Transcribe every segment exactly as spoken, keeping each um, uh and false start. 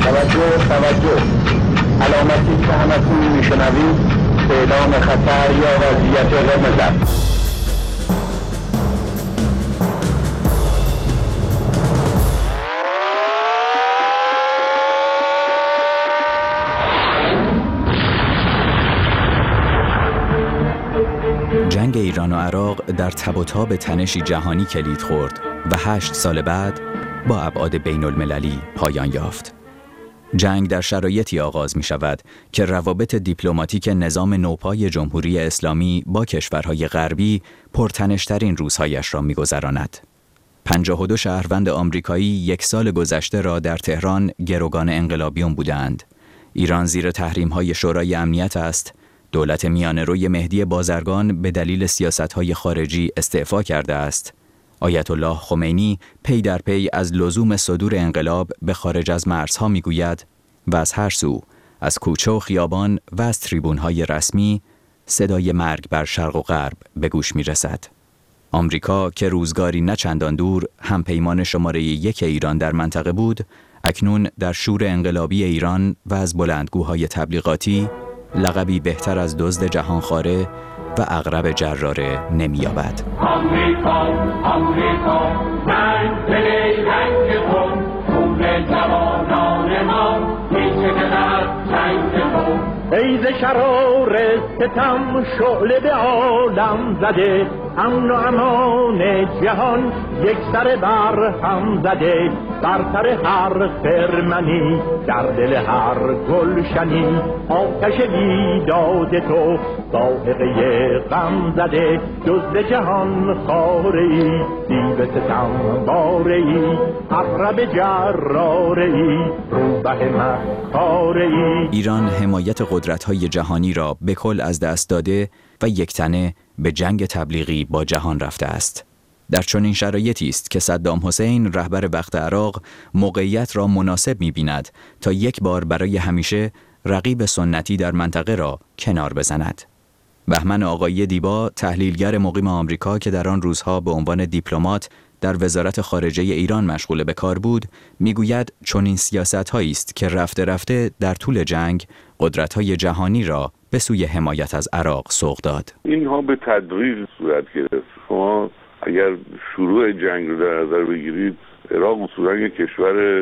توجه توجه علامتی که همتون میشنوید اعلام خطر یا وضعیت قرمز است. جنگ ایران و عراق در تب و تاب تنشی جهانی کلید خورد و هشت سال بعد با ابعاد بین المللی پایان یافت. جنگ در شرایطی آغاز می شود که روابط دیپلماتیک نظام نوپای جمهوری اسلامی با کشورهای غربی پرتنشترین روزهایش را می گذراند. پنجاه و دو شهروند آمریکایی یک سال گذشته را در تهران گروگان انقلابیون بودند. ایران زیر تحریم‌های شورای امنیت است. دولت میانه‌روی مهدی بازرگان به دلیل سیاست‌های خارجی استعفا کرده است. آیت الله خمینی پی در پی از لزوم صدور انقلاب به خارج از مرزها میگوید و از هر سو، از کوچه و خیابان و از تریبون‌های رسمی صدای مرگ بر شرق و غرب به گوش می‌رسد. آمریکا که روزگاری نه چندان دور همپیمان شماره یک ایران در منطقه بود، اکنون در شور انقلابی ایران و از بلندگوهای تبلیغاتی لقبی بهتر از دزد جهانخواره و عقرب جراره نمی‌یابد. آمریکا آمریکا من دل رنگ تو خون جوانان ما میشه که در جنگ تو ای ز شرار ستم شعله به عالم زده امن و امان جهان یک سر بر هم زده برتر هر خرمنی در دل هر گلشنی آتش بیداد تو ذائقه غم زده جز جهان خاره‌ای دیو ستم باره‌ای عقرب جراره‌ای روبه مکاره‌ای. ایران حمایت قدرت‌های جهانی را به کل از دست داده و یکتنه به جنگ تبلیغی با جهان رفته است. در چنین شرایطی است که صدام حسین رهبر وقت عراق موقعیت را مناسب می‌بیند تا یک بار برای همیشه رقیب سنتی در منطقه را کنار بزند. بهمن آقایی دیبا، تحلیلگر مقیم آمریکا که در آن روزها به عنوان دیپلمات در وزارت خارجه ایران مشغول به کار بود، میگوید چنین سیاست‌هایی است که رفته رفته در طول جنگ قدرت‌های جهانی را به سوی حمایت از عراق سوق داد. اینها به تدریج صورت گرفت. شما اگر شروع جنگ رو در نظر بگیرید، عراق اصولا یک کشور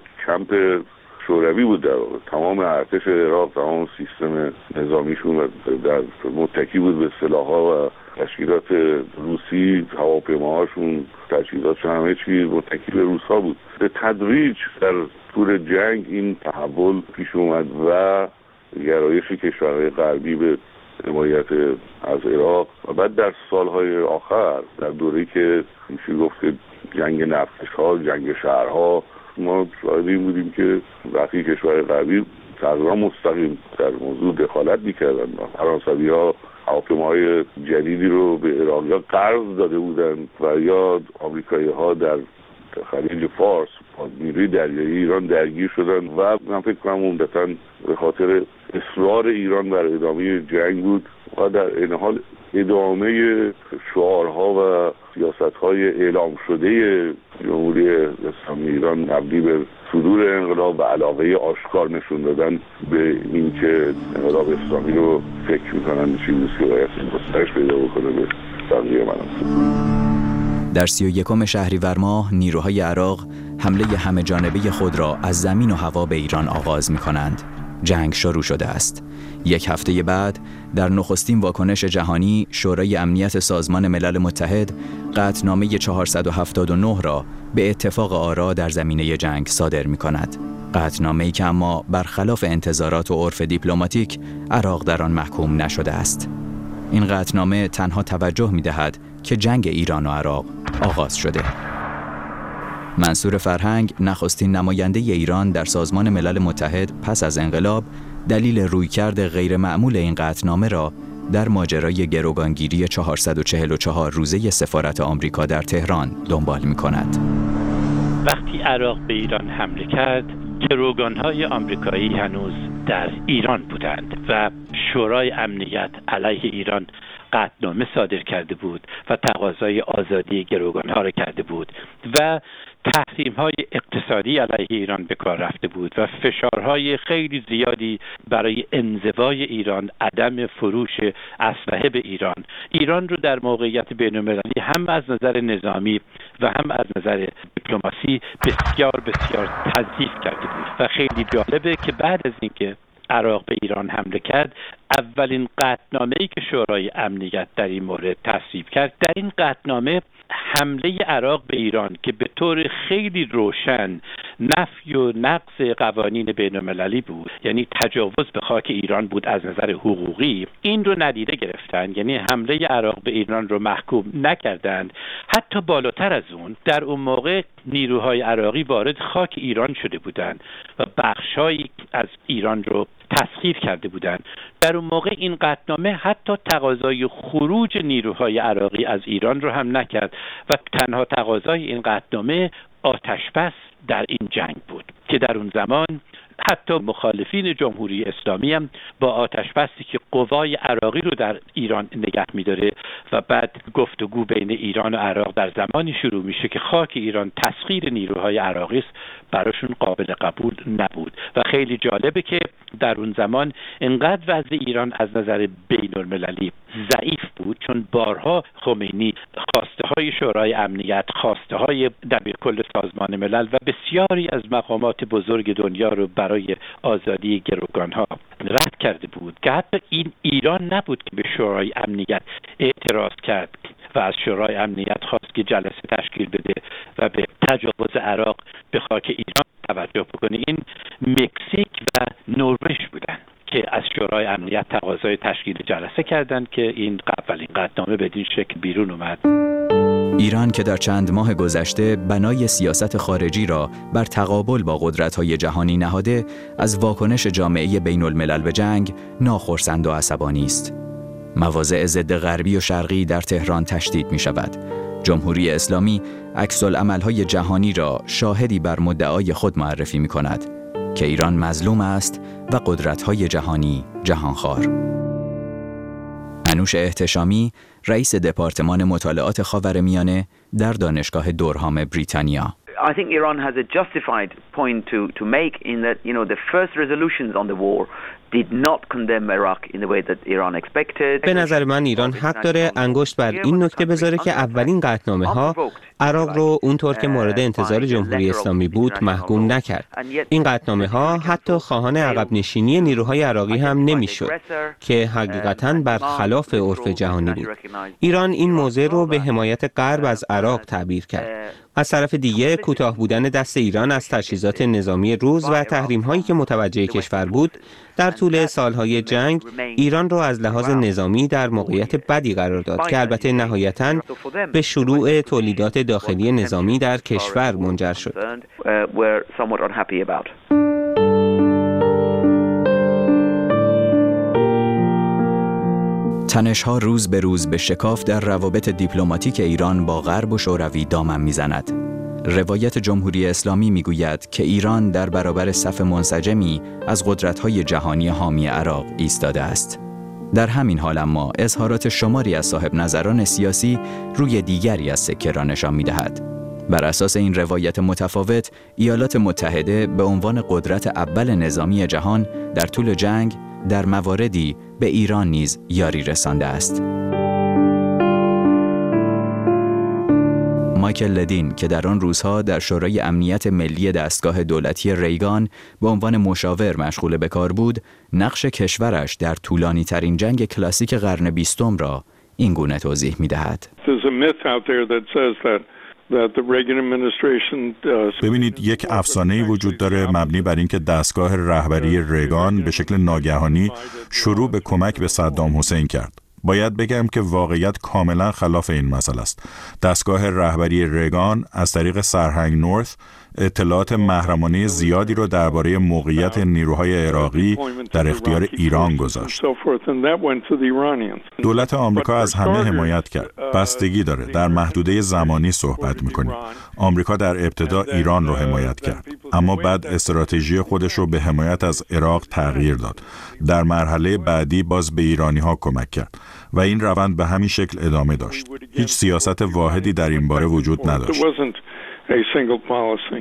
کمپ شوروی بود. در واقع تمام ارتش عراق، تمام سیستم نظامیشون در متکی بود به سلاح‌ها و تشکیلات روسی، هواپیماهاشون، تجهیزاتشون، همه چی متکی به روس‌ها بود. به تدریج در طول جنگ این تحول پیش اومد و گرایش کشورهای غربی به حمایت از عراق و بعد در سالهای آخر در دوره‌ای که میشه گفت جنگ نفت‌ها، جنگ شهرها، ما شاهد این بودیم که وقتی کشورهای غربی تقریبا مستقیم در موضوع دخالت می‌کردن. فرانسوی‌ها هواپیماهای جدیدی رو به عراقی‌ها قرض داده بودند و یا آمریکایی‌ها در خلیج فارس با نیروی دریایی ایران درگیر شدن و من فکر کنم عمدتاً به خاطر اصرار ایران بر ادامه جنگ بود و در این حال ادامه شعارها و سیاست‌های اعلام شده جمهوری اسلامی ایران مبنی به صدور انقلاب و علاقه آشکار نشون دادن به اینکه انقلاب اسلامی رو فکر می‌کنن چیزی که باید گسترش پیدا بکنه به بقیه مناطق. در سی و یکم شهریور ماه نیروهای عراق حمله همه جانبه خود را از زمین و هوا به ایران آغاز می کنند. جنگ شروع شده است. یک هفته بعد در نخستین واکنش جهانی شورای امنیت سازمان ملل متحد قطعنامه چهارصد و هفتاد و نه را به اتفاق آرا در زمینه جنگ صادر می کند. قطعنامه‌ای که اما برخلاف انتظارات و عرف دیپلماتیک عراق در آن محکوم نشده است. این قطعنامه تنها توجه می دهد که جنگ ایران و عراق آغاز شده. منصور فرهنگ، نخستین نماینده ایران در سازمان ملل متحد پس از انقلاب، دلیل رویکرد غیر معمول این قطعنامه را در ماجرای گروگانگیری چهارصد و چهل و چهار روزه سفارت آمریکا در تهران دنبال می کند. وقتی عراق به ایران حمله کرد، گروگان‌های آمریکایی هنوز در ایران بودند و شورای امنیت علیه ایران قطعنامه صادر کرده بود و تقاضای آزادی گروگان‌ها را کرده بود و تحریم‌های اقتصادی علیه ایران به کار رفته بود و فشارهای خیلی زیادی برای انزوای ایران، عدم فروش اسلحه به ایران، ایران رو در موقعیت بین‌المللی هم از نظر نظامی و هم از نظر دیپلماسی بسیار بسیار تضعیف کرده بود. و خیلی جالبه که بعد از اینکه عراق به ایران حمله کرد، اولین قطعنامه‌ای که شورای امنیت در این مورد تصویب کرد، در این قطعنامه حمله عراق به ایران که به طور خیلی روشن نفی و نقض قوانین بین‌المللی بود، یعنی تجاوز به خاک ایران بود از نظر حقوقی، این رو ندیده گرفتن. یعنی حمله عراق به ایران رو محکوم نکردند. حتی بالاتر از اون، در اون موقع نیروهای عراقی وارد خاک ایران شده بودند و بخشایی از ایران رو تسخیر کرده بودند. در اون موقع این قطعنامه حتی تقاضای خروج نیروهای عراقی از ایران رو هم نکرد و تنها تقاضای این قطعنامه آتشبس در این جنگ بود که در اون زمان حتی مخالفین جمهوری اسلامی هم با آتشبسی که قوای عراقی رو در ایران نگه می‌داره و بعد گفتگو بین ایران و عراق در زمانی شروع میشه که خاک ایران تسخیر نیروهای عراقی است، براشون قابل قبول نبود. و خیلی جالبه که در اون زمان انقدر وضع ایران از نظر بین‌المللی ضعیف بود، چون بارها خمینی خواسته های شورای امنیت، خواسته های دبیرکل سازمان ملل و بسیاری از مقامات بزرگ دنیا رو برای آزادی گروگانها رد کرده بود که حتی این ایران نبود که به شورای امنیت اعتراض کرد و از شورای امنیت خواست که جلسه تشکیل بده و به تجاوز عراق به خاک ایران توجه بکنه. این مکزیک و نروژ بودن که از شورای امنیت تقاضای تشکیل جلسه کردند که این اولین قطعنامه بدین شکل بیرون اومد. ایران که در چند ماه گذشته بنای سیاست خارجی را بر تقابل با قدرت‌های جهانی نهاده، از واکنش جامعه بین‌الملل به جنگ ناخرسند و عصبانی است. مواضع ضد غربی و شرقی در تهران تشدید می شود. جمهوری اسلامی عکس‌العمل‌های جهانی را شاهدی بر مدعای خود معرفی می کند که ایران مظلوم است و قدرت‌های جهانی جهانخوار. انوش احتشامی، رئیس دپارتمان مطالعات خاورمیانه در دانشگاه دورهام بریتانیا. I think Iran has a justified point to to make in that, you know, the first resolutions on the war did not condemn Iraq in the way that Iran expected. به نظر من ایران حق داره انگشت بر این نکته بذاره که اولین قطعنامه‌ها عراق رو اونطور که مورد انتظار جمهوری اسلامی بود محکوم نکرد. این قطعنامه‌ها حتی خواهان عقب نشینی نیروهای عراقی هم نمیشد که حقیقتاً برخلاف عرف جهانی بود. ایران این موضع رو به حمایت غرب از عراق تعبیر کرد. از طرف دیگه کوتاه بودن دست ایران از تجهیزات نظامی روز و تحریم‌هایی که متوجه کشور بود در طول سالهای جنگ ایران را از لحاظ نظامی در موقعیت بدی قرار داد که البته نهایتاً به شروع تولیدات داخلی نظامی در کشور منجر شد. تنش‌ها روز به روز به شکاف در روابط دیپلماتیک ایران با غرب و شوروی دامن می‌زند. روایت جمهوری اسلامی می‌گوید که ایران در برابر صف منسجمی از قدرت‌های جهانی حامی عراق ایستاده است. در همین حال اما اظهارات شماری از صاحب نظران سیاسی روی دیگری از سکه را نشان می‌دهد. بر اساس این روایت متفاوت، ایالات متحده به عنوان قدرت اول نظامی جهان در طول جنگ در مواردی به ایران نیز یاری رسانده است. مایکل لدین که در آن روزها در شورای امنیت ملی دستگاه دولتی ریگان به عنوان مشاور مشغول به کار بود، نقش کشورش در طولانی ترین جنگ کلاسیک قرن بیستم را این گونه توضیح می دهد. ببینید، یک افسانه‌ای وجود داره مبنی بر اینکه دستگاه رهبری ریگان به شکل ناگهانی شروع به کمک به صدام حسین کرد. باید بگم که واقعیت کاملا خلاف این مسئله است. دستگاه رهبری ریگان از طریق سرهنگ نورث اطلاعات محرمانه زیادی را درباره موقعیت نیروهای عراقی در اختیار ایران گذاشت. دولت آمریکا از همه حمایت کرد. بستگی داره، در محدوده زمانی صحبت می‌کنیم. آمریکا در ابتدا ایران رو حمایت کرد، اما بعد استراتژی خودش رو به حمایت از عراق تغییر داد. در مرحله بعدی باز به ایرانی‌ها کمک کرد و این روند به همین شکل ادامه داشت. هیچ سیاست واحدی در این باره وجود نداشت. a single policy.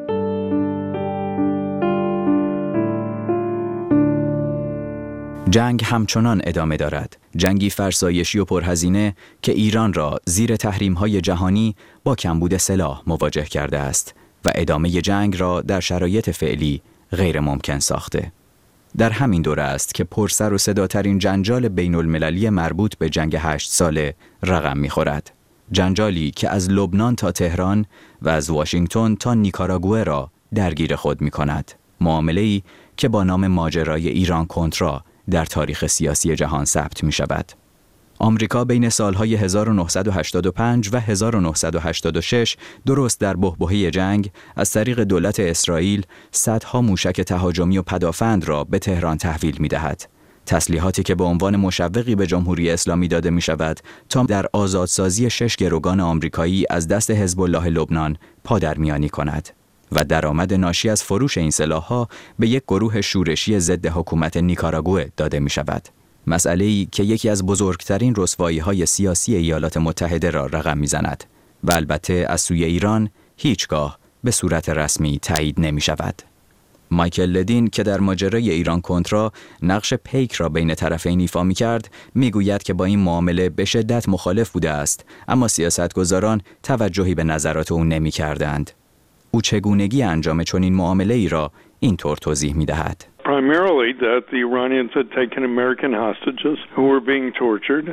جنگ همچنان ادامه دارد. جنگی فرسایشی و پرهزینه که ایران را زیر تحریم‌های جهانی با کمبود سلاح مواجه کرده است و ادامه جنگ را در شرایط فعلی غیر ممکن ساخته. در همین دوره است که پرسر و صداترین جنجال بین المللی مربوط به جنگ هشت ساله رقم می‌خورد. جنجالی که از لبنان تا تهران و از واشنگتن تا نیکاراگوئه را درگیر خود می‌کند. معامله‌ای که با نام ماجرای ایران کنترا در تاریخ سیاسی جهان ثبت می شود. آمریکا بین سالهای هزار و نهصد و هشتاد و پنج و هزار و نهصد و هشتاد و شش درست در بحبوحه جنگ از طریق دولت اسرائیل صدها موشک تهاجمی و پدافند را به تهران تحویل می دهد. تسلیحاتی که به عنوان مشوقی به جمهوری اسلامی داده می شود تا در آزادسازی شش گروگان آمریکایی از دست حزب الله لبنان پادرمیانی کند و درآمد ناشی از فروش این سلاح‌ها به یک گروه شورشی ضد حکومت نیکاراگوئه داده می شود. مسئله‌ای که یکی از بزرگترین رسوایی‌های سیاسی ایالات متحده را رقم می‌زند و البته از سوی ایران هیچگاه به صورت رسمی تایید نمی شود. مایکل لدین که در ماجرای ایران کنترا نقش پیک را بین طرفین ایفا می‌کرد، می‌گوید که با این معامله به شدت مخالف بوده است، اما سیاستگزاران توجهی به نظرات او نمی‌کردند. او چگونگی انجام چنین معامله‌ای را اینطور توضیح می‌دهد. Primarily that the Iranians had taken American hostages who were being tortured.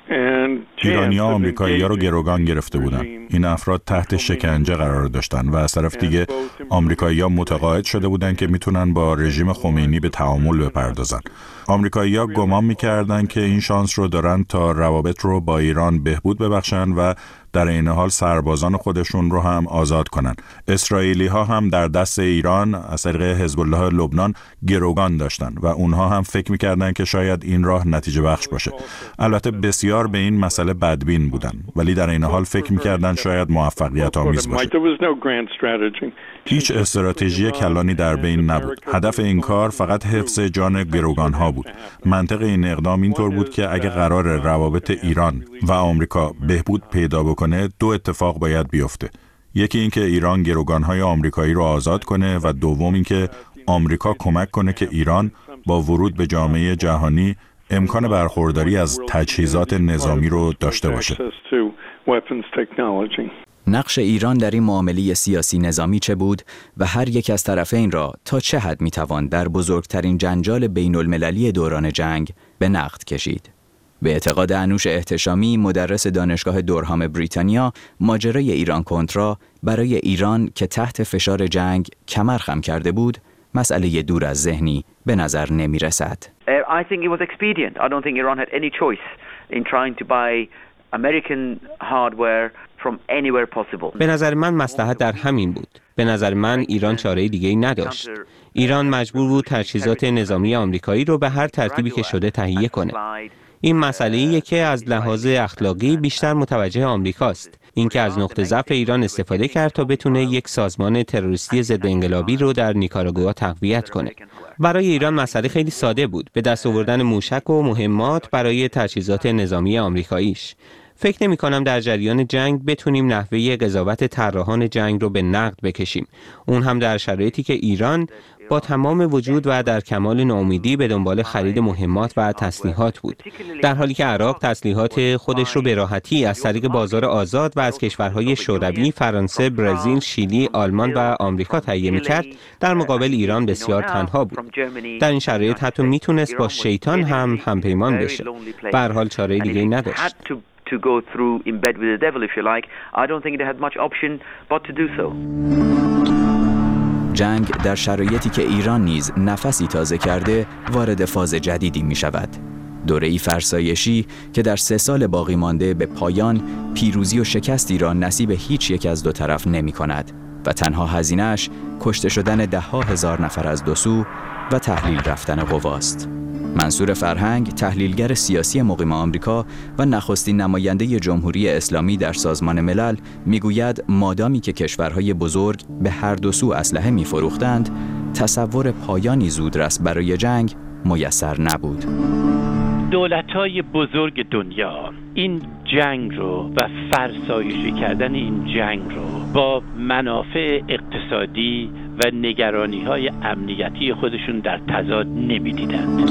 ایرانی‌ها آمریکایی‌ها رو گروگان گرفته بودند. این افراد تحت شکنجه قرار داشتن و از طرف دیگه آمریکایی‌ها متقاعد شده بودند که میتونن با رژیم خمینی به تعامل بپردازن. آمریکایی‌ها گمان می‌کردند که این شانس رو دارن تا روابط رو با ایران بهبود ببخشن و در این حال سربازان خودشون رو هم آزاد کنن. اسرائیلی‌ها هم در دست ایران از طریق حزب الله لبنان گروگان داشتن و اونها هم فکر می‌کردن که شاید این راه نتیجه بخش باشه. البته بسیار به این مسئله بدبین بودن، ولی در این حال فکر می‌کردن شاید موفقیت آمیز باشه. هیچ استراتژی کلانی در بین نبود. هدف این کار فقط حفظ جان گروگان‌ها بود. منطق این اقدام اینطور بود که اگه قرار روابط ایران و آمریکا بهبود پیدا بکنه، دو اتفاق باید بیفته. یکی این که ایران گروگان‌های آمریکایی رو آزاد کنه و دوم این که آمریکا کمک کنه که ایران با ورود به جامعه جهانی امکان برخورداری از تجهیزات نظامی رو داشته باشه. نقش ایران در این معامله سیاسی نظامی چه بود و هر یک از طرفین را تا چه حد میتوان در بزرگترین جنجال بین المللی دوران جنگ به نقد کشید؟ به اعتقاد انوش احتشامی، مدرس دانشگاه دورهام بریتانیا، ماجرای ایران کنترا برای ایران که تحت فشار جنگ کمر خم کرده بود، مسئله دور از ذهنی به نظر نمی رسد. I think it was expedient. I don't think Iran had any choice in trying to buy American hardware from anywhere possible. به نظر من مصلحت در همین بود. به نظر من ایران چاره دیگه‌ای نداشت. ایران مجبور بود تجهیزات نظامی آمریکایی رو به هر ترتیبی که شده تهیه کنه. این مسئله‌ایه که از لحاظ اخلاقی بیشتر متوجه آمریکاست. اینکه از نقطه ضعف ایران استفاده کرد تا بتونه یک سازمان تروریستی ضد انقلابی رو در نیکاراگوئه تقویت کنه. برای ایران مسئله خیلی ساده بود، به دست آوردن موشک و مهمات برای تجهیزات نظامی آمریکاییش. فکر نمی کنم در جریان جنگ بتونیم نحوه قضاوت طراحان جنگ رو به نقد بکشیم، اون هم در شرایطی که ایران با تمام وجود و در کمال ناامیدی به دنبال خرید مهمات و تسلیحات بود، در حالی که عراق تسلیحات خودش رو به راحتی از طریق بازار آزاد و از کشورهای شوروی، فرانسه، برزیل، شیلی، آلمان و آمریکا تهیه می‌کرد. در مقابل ایران بسیار تنها بود. در این شرایط حتی میتونست با شیطان هم همپیمان بشه. به هر حال چاره دیگه‌ای نداشت. to go through in bed with the devil if you like. I don't think they had much option but to do so. جنگ در شرایطی که ایران نیز نفسی تازه کرده وارد فاز جدیدی می شود. دوره‌ای فرسایشی که در سه سال باقی مانده به پایان پیروزی و شکستی را نصیب هیچ یک از دو طرف نمی کند و تنها هزینه‌اش کشته شدن ده ها هزار نفر از دو سو و تحلیل رفتن قواست. منصور فرهنگ، تحلیلگر سیاسی مقیم آمریکا و نخستین نماینده جمهوری اسلامی در سازمان ملل، میگوید مادامی که کشورهای بزرگ به هر دو سو اسلحه می‌فروختند، تصور پایانی زودرس برای جنگ میسر نبود. دولت‌های بزرگ دنیا این جنگ رو و فرسایشی کردن این جنگ رو با منافع اقتصادی و نگرانی‌های امنیتی خودشون در تضاد نمی‌دیدند.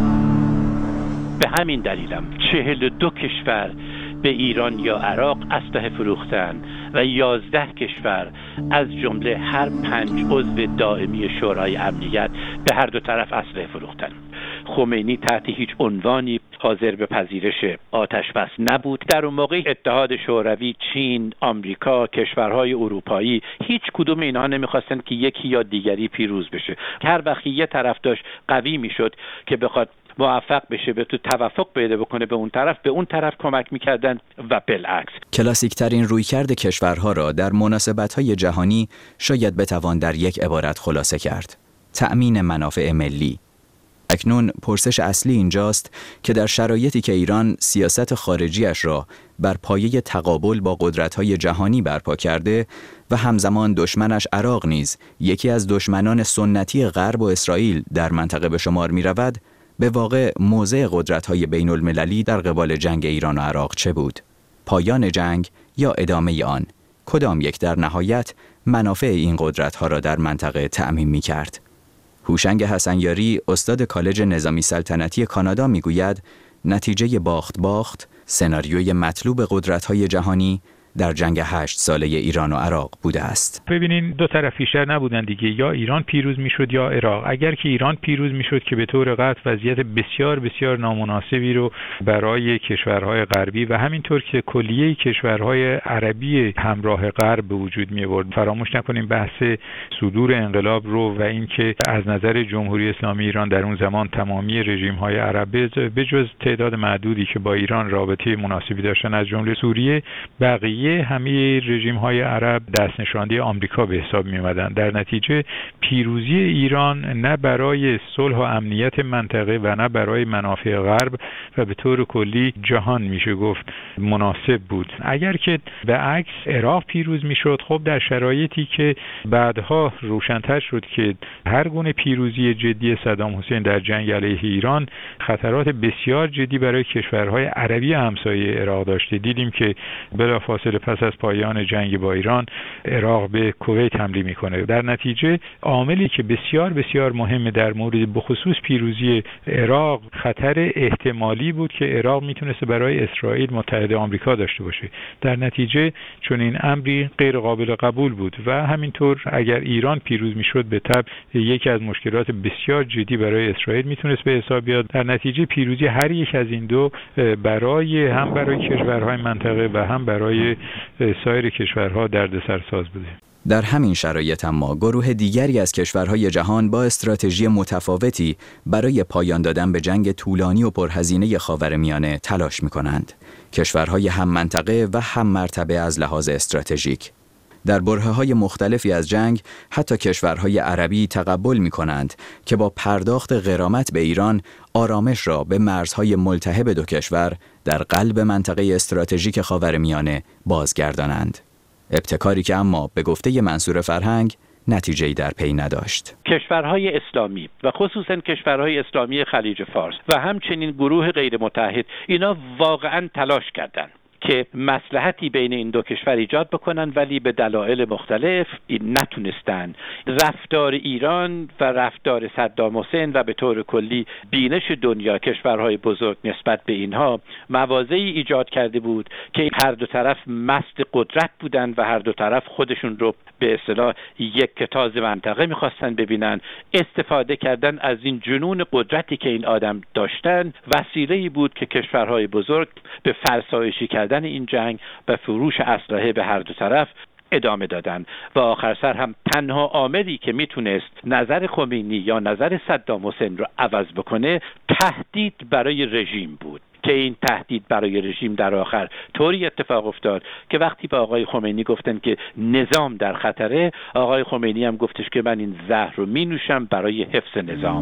به همین دلیلم چهل و دو کشور به ایران یا عراق اسلحه فروختن و یازده کشور از جمله هر پنج عضو دائمی شورای امنیت به هر دو طرف اسلحه فروختن. خمینی تحت هیچ عنوانی حاضر به پذیرش آتشبس نبود. در اون موقع اتحاد شوروی، چین، آمریکا، کشورهای اروپایی هیچ کدوم اینها نمیخواستن که یکی یا دیگری پیروز بشه. هر وقت یه طرف داشت قوی میشد که بخواد موفق بشه به تو توافق پیدا بکنه به اون طرف، به اون طرف کمک میکردن و بالعکس. کلاسیک ترین رویکرد کشورها را در مناسبت‌های جهانی شاید بتوان در یک عبارت خلاصه کرد: تأمین منافع ملی. اکنون پرسش اصلی اینجاست که در شرایطی که ایران سیاست خارجیش را بر پایه تقابل با قدرت‌های جهانی برپا کرده و همزمان دشمنش عراق نیز یکی از دشمنان سنتی غرب و اسرائیل در منطقه به شمار می‌رود، به واقع موضع قدرت‌های بین المللی در قبال جنگ ایران و عراق چه بود؟ پایان جنگ یا ادامه آن؟ کدام یک در نهایت منافع این قدرت‌ها را در منطقه تأمین می‌کرد؟ هوشنگ حسنیاری، استاد کالج نظامی سلطنتی کانادا میگوید نتیجه باخت باخت سناریوی مطلوب قدرت‌های جهانی در جنگ هشت ساله ایران و عراق بوده است. ببینین دو طرف بیشتر نبودن دیگه، یا ایران پیروز میشد یا عراق. اگر که ایران پیروز میشد که به طور قطع وضعیت بسیار بسیار نامناسبی رو برای کشورهای غربی و همینطور که کلیه کشورهای عربی همراه غرب به وجود می آورد. فراموش نکنیم بحث صدور انقلاب رو و اینکه از نظر جمهوری اسلامی ایران در اون زمان تمامی رژیم‌های عرب به جز تعداد معدودی که با ایران رابطه مناسبی داشتن از جمله سوریه، بقیه همه رژیم‌های عرب دست نشانده آمریکا به حساب می‌آمدند. در نتیجه پیروزی ایران نه برای صلح و امنیت منطقه و نه برای منافع غرب و به طور کلی جهان میشه گفت مناسب بود. اگر که به عکس عراق پیروز میشد، خب در شرایطی که بعدها روشن‌تر شد که هر گونه پیروزی جدی صدام حسین در جنگ علیه ایران خطرات بسیار جدی برای کشورهای عربی همسایه عراق داشته. دیدیم که بلافاصله پس از پایان جنگ با ایران عراق به کویت حمله میکنه. در نتیجه عاملی که بسیار بسیار مهم در مورد بخصوص پیروزی عراق خطر احتمالی بود که عراق میتونست برای اسرائیل متحد آمریکا داشته باشه. در نتیجه چون این امری غیر قابل قبول بود و همینطور اگر ایران پیروز میشد به تبع یکی از مشکلات بسیار جدی برای اسرائیل میتونست به حساب بیاد. در نتیجه پیروزی هر یک از این دو برای هم برای کشورهای منطقه و هم برای سایر کشورها دردسرساز بوده. در همین شرایط اما گروه دیگری از کشورهای جهان با استراتژی متفاوتی برای پایان دادن به جنگ طولانی و پرهزینه خاورمیانه تلاش می‌کنند. کشورهای هم منطقه و هم مرتبه از لحاظ استراتژیک. در برهه‌های مختلفی از جنگ حتی کشورهای عربی تقبل می‌کنند که با پرداخت غرامت به ایران آرامش را به مرزهای ملتهب دو کشور در قلب منطقه استراتژیک خاورمیانه بازگردانند. ابتکاری که اما به گفته منصور فرهنگ نتیجه‌ای در پی نداشت. کشورهای اسلامی و خصوصا کشورهای اسلامی خلیج فارس و همچنین گروه غیر متحد اینا واقعا تلاش کردند که مصلحتی بین این دو کشور ایجاد بکنن، ولی به دلایل مختلف این نتونستن. رفتار ایران و رفتار صدام حسین و به طور کلی بینش دنیا کشورهای بزرگ نسبت به اینها مواضعی ایجاد کرده بود که هر دو طرف مست قدرت بودن و هر دو طرف خودشون رو به اصطلاح یک کتاز منطقه میخواستن ببینن. استفاده کردن از این جنون قدرتی که این آدم داشتن وسیله‌ای بود که کشورهای بزرگ به فرسایشی کردن این جنگ و فروش اسلحه به هر دو طرف ادامه دادن و آخر سر هم تنها عاملی که میتونست نظر خمینی یا نظر صدام حسین رو عوض بکنه تهدید برای رژیم بود که این تهدید برای رژیم در آخر طوری اتفاق افتاد که وقتی به آقای خمینی گفتن که نظام در خطره، آقای خمینی هم گفتش که من این زهر رو می نوشم برای حفظ نظام.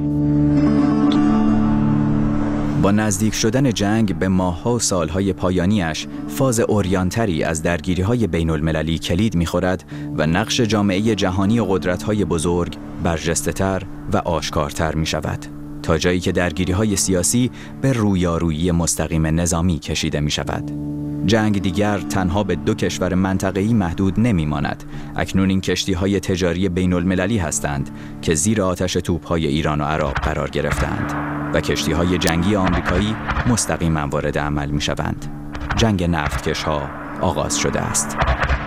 با نزدیک شدن جنگ به ماه‌ها و سال‌های پایانیش، فاز عریان‌تری از درگیری‌های بین‌المللی کلید می‌خورد و نقش جامعه جهانی و قدرت‌های بزرگ برجسته‌تر و آشکارتر می‌شود. تا جایی که درگیری‌های سیاسی به رویارویی مستقیم نظامی کشیده می‌شود. جنگ دیگر تنها به دو کشور منطقه‌ای محدود نمی‌ماند. اکنون این کشتی‌های تجاری بین‌المللی هستند که زیر آتش توپ‌های ایران و عراق قرار گرفتند و کشتی‌های جنگی آمریکایی مستقیما وارد عمل می‌شوند. جنگ نفتکش‌ها آغاز شده است.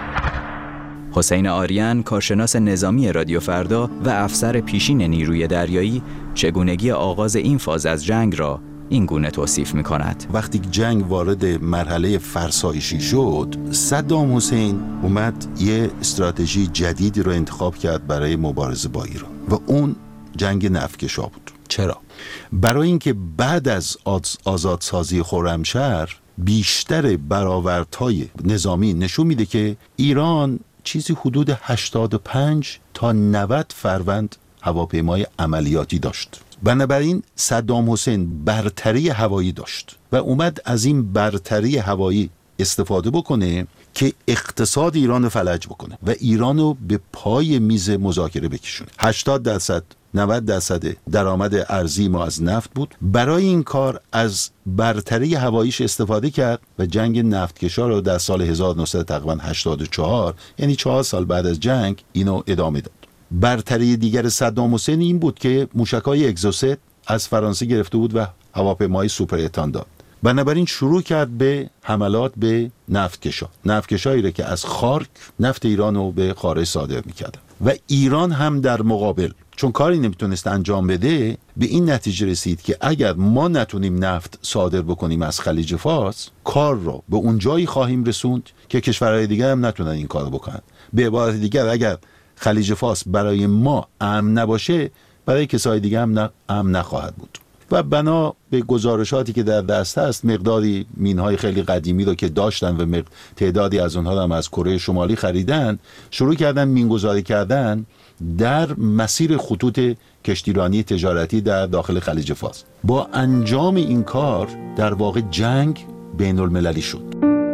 حسین آریان، کارشناس نظامی رادیو فردا و افسر پیشین نیروی دریایی، چگونگی آغاز این فاز از جنگ را این گونه توصیف می کند. وقتی جنگ وارد مرحله فرسایشی شد، صدام حسین اومد یه استراتژی جدیدی رو انتخاب کرد برای مبارزه با ایران و اون جنگ نفتکشا بود. چرا؟ برای اینکه بعد از آزادسازی خرمشهر بیشتر برآوردهای نظامی نشون میده که ایران چیزی حدود هشتاد و پنج تا نود فروند هواپیمای عملیاتی داشت. بنابراین صدام حسین برتری هوایی داشت و اومد از این برتری هوایی استفاده بکنه که اقتصاد ایران فلج بکنه و ایرانو به پای میز مذاکره بکشونه. هشتاد درصد نود درصد درآمد ارزی ما از نفت بود. برای این کار از برتری هواییش استفاده کرد و جنگ نفتکشا رو در سال هزار و نهصد تقریباً هشتاد و چهار، یعنی چهار سال بعد از جنگ، اینو ادامه داد. برتری دیگر صدام حسین این بود که موشک‌های اگزوست از فرانسه گرفته بود و هواپیمای سوپر اتان داد. بنابراین شروع کرد به حملات به نفتکشا، نفتکشایی را که از خارک نفت ایران رو به خارج صادر می‌کرد و ایران هم در مقابل، چون کاری نمیتونست انجام بده، به این نتیجه رسید که اگر ما نتونیم نفت صادر بکنیم از خلیج فارس، کار رو به اون جایی خواهیم رسوند که کشورهای دیگر هم نتونن این کارو بکنن. به عبارت دیگر، اگر خلیج فارس برای ما امن نباشه، برای کسای دیگه هم نه امن نخواهد بود. و بنا به گزارشاتی که در دست هست، مقداری مینهای خیلی قدیمی رو که داشتن و مقدار تعدادی از اونها هم از کره شمالی خریدن، شروع کردن مینگذاری کردن در مسیر خطوط کشتیرانی تجارتی در داخل خلیج فارس. با انجام این کار در واقع جنگ بین المللی شد.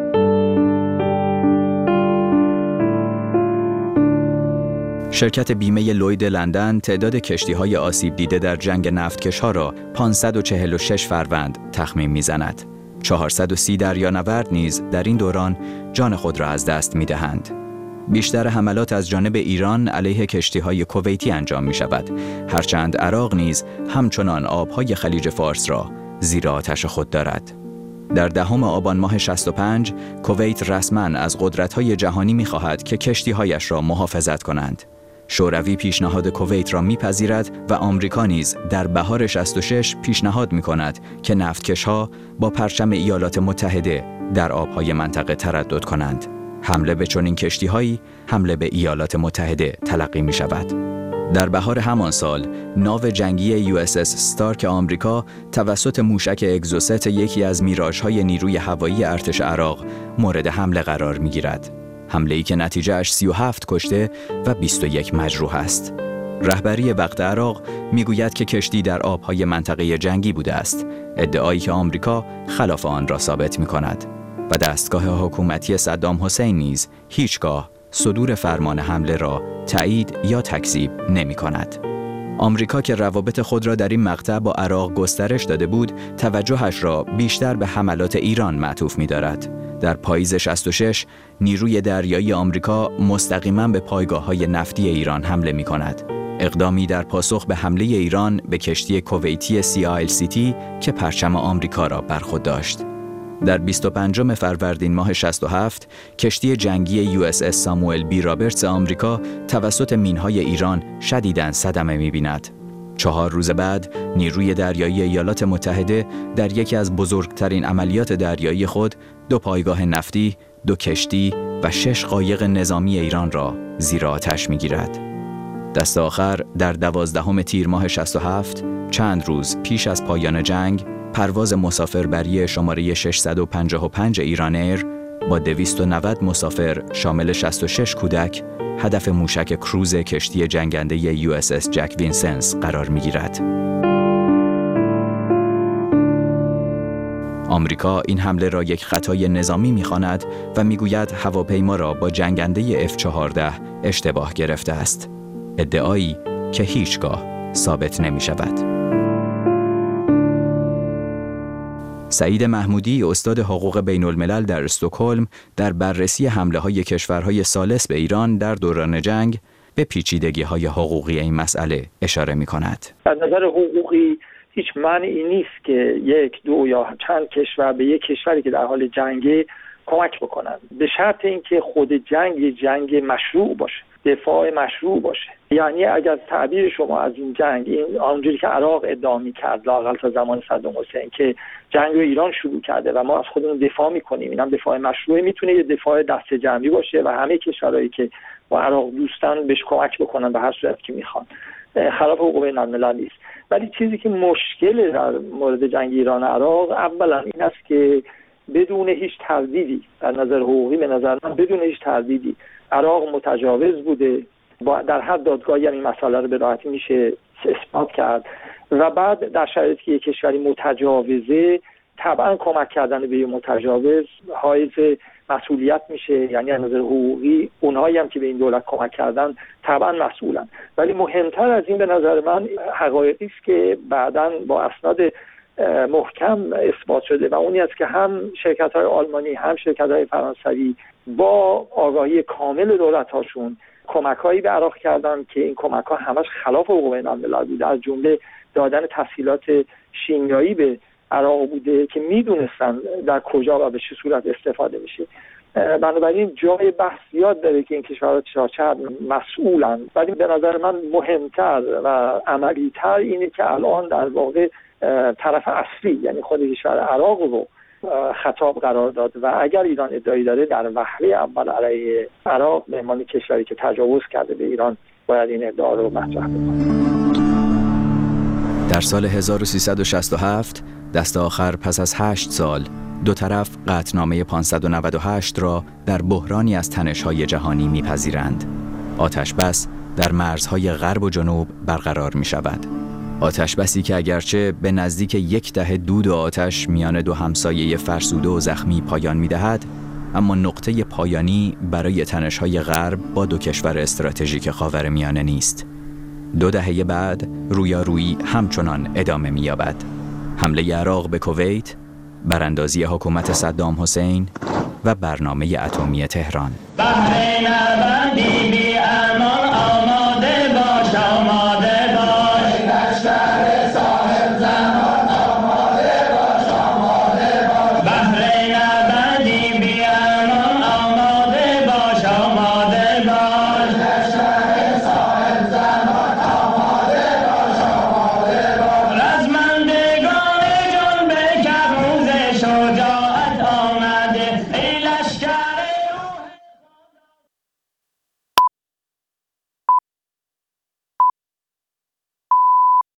شرکت بیمه لوید لندن تعداد کشتی‌های آسیب دیده در جنگ نفتکش‌ها را پانصد و چهل و شش فروند تخمین می‌زند. چهارصد و سی دریانورد نیز در این دوران جان خود را از دست می‌دهند. بیشتر حملات از جانب ایران علیه کشتی‌های کویتی انجام می‌شود، هرچند عراق نیز همچنان آب‌های خلیج فارس را زیر آتش خود دارد. در دهم آبان ماه شصت و پنج، کویت رسما از قدرت‌های جهانی می‌خواهد که کشتی‌هایش را محافظت کنند. شوروی پیشنهاد کویت را میپذیرد و آمریکا نیز در بهار شصت و شش پیشنهاد میکند که نفتکش‌ها با پرچم ایالات متحده در آبهای منطقه تردد کنند. حمله به چنین کشتی‌هایی حمله به ایالات متحده تلقی میشود. در بهار همان سال، ناو جنگی یو اس اس استارک آمریکا توسط موشک اگزوست، یکی از میراژهای نیروی هوایی ارتش عراق، مورد حمله قرار میگیرد. حمله‌ای که نتیجه‌اش سی و هفت کشته و بیست و یک مجروح است. رهبری وقت عراق میگوید که کشتی در آبهای منطقه جنگی بوده است، ادعایی که آمریکا خلاف آن را ثابت می‌کند و دستگاه حکومتی صدام حسین نیز هیچگاه صدور فرمان حمله را تایید یا تکذیب نمی‌کند. آمریکا که روابط خود را در این مقطع با عراق گسترش داده بود، توجهش را بیشتر به حملات ایران معطوف می‌دارد. در پاییز شصت و شش، نیروی دریایی آمریکا مستقیما به پایگاه‌های نفتی ایران حمله می‌کند. اقدامی در پاسخ به حمله ایران به کشتی کویتی سی آی ال سی تی که پرچم آمریکا را بر خود داشت. در بیست و پنجم فروردین ماه شصت و هفت، کشتی جنگی یو اس اس ساموئل بی رابرتس آمریکا توسط مین‌های ایران شدیداً صدمه می‌بیند. چهار روز بعد، نیروی دریایی ایالات متحده در یکی از بزرگترین عملیات دریایی خود، دو پایگاه نفتی، دو کشتی و شش قایق نظامی ایران را زیر آتش می‌گیرد. دست آخر در دوازدهم تیر ماه شصت و هفت، چند روز پیش از پایان جنگ، پرواز مسافربری شماره ششصد و پنجاه و پنج ایران ایر با دویست و نود مسافر شامل شصت و شش کودک هدف موشک کروز کشتی جنگنده یو اس اس جک وینسنس قرار می‌گیرد. آمریکا این حمله را یک خطای نظامی می‌خواند و می‌گوید هواپیما را با جنگنده اف چهارده اشتباه گرفته است. ادعایی که هیچگاه ثابت نمی‌شود. سعید محمودی، استاد حقوق بین الملل در استکهلم، در بررسی حمله های کشورهای ثالث به ایران در دوران جنگ به پیچیدگی های حقوقی این مسئله اشاره می کند. از نظر حقوقی هیچ معنی نیست که یک، دو یا چند کشور به یک کشوری که در حال جنگه کمک بکنن، به شرط اینکه خود جنگ یک جنگ مشروع باشه، دفاع مشروع باشه. یعنی اگر تعبیر شما از این جنگ، این آنجوری که عراق ادعا می‌کرد لااقل تا زمان صدام حسین که جنگ رو ایران شروع کرده و ما از خودمون دفاع می‌کنیم، اینم دفاع مشروع، میتونه یه دفاع دست جمعی باشه و همه کشورهایی که با عراق دوستان بهش کمک بکنن به هر صورت که میخوان، خلاف حقوق بین الملل نیست. ولی چیزی که مشکل در مورد جنگ ایران و عراق اولا این است که بدون هیچ تردیدی در نظر حقوقی، به نظر من بدون هیچ تردیدی عراق متجاوز بوده، با در هر دادگاهی این مسئله رو به راحتی میشه اثبات کرد و بعد در شرایطی که یک کشوری متجاوزه طبعا کمک کردن به یک متجاوز حائز مسئولیت میشه، یعنی از نظر حقوقی اونهایی هم که به این دولت کمک کردن طبعا مسئولن. ولی مهمتر از این به نظر من حقایقی است که بعداً با اسناد محکم اثبات شده و اونی است که هم شرکت‌های آلمانی هم شرکت‌های فرانسوی با آگاهی کامل دولت‌هاشون کمک‌هایی به عراق کردن که این کمک‌ها همش خلاف حقوق بین الملل بوده، از جمله دادن تسهیلات شیمیایی به عراق بوده که میدونستن در کجا و به چه صورت استفاده میشه. بنابراین جای بحث زیاد داره که این کشورها چقدر مسئولن، ولی به نظر من مهمتر و عملی‌تر اینه که الان در واقع طرف اصلی یعنی خود کشور عراق رو خطاب قرار داد و اگر ایران ادعایی داره در وهله اول علیه عراق به عنوان کشوری که تجاوز کرده به ایران باید این ادعا رو مطرح کنه. در سال هزار و سیصد و شصت و هفت دست آخر پس از هشت سال دو طرف قطعنامه پانصد و نود و هشت را در بحرانی از تنش‌های جهانی می‌پذیرند. آتش‌بس در مرزهای غرب و جنوب برقرار می‌شود. آتش‌بسی که اگرچه به نزدیک یک دهه دود و آتش میان دو همسایه فرسوده و زخمی پایان می‌دهد، اما نقطه پایانی برای تنش‌های غرب با دو کشور استراتژیک خاورمیانه نیست. دو دهه بعد رویارویی همچنان ادامه می‌یابد. حمله عراق به کویت، براندازی حکومت صدام حسین و برنامه اتمی تهران.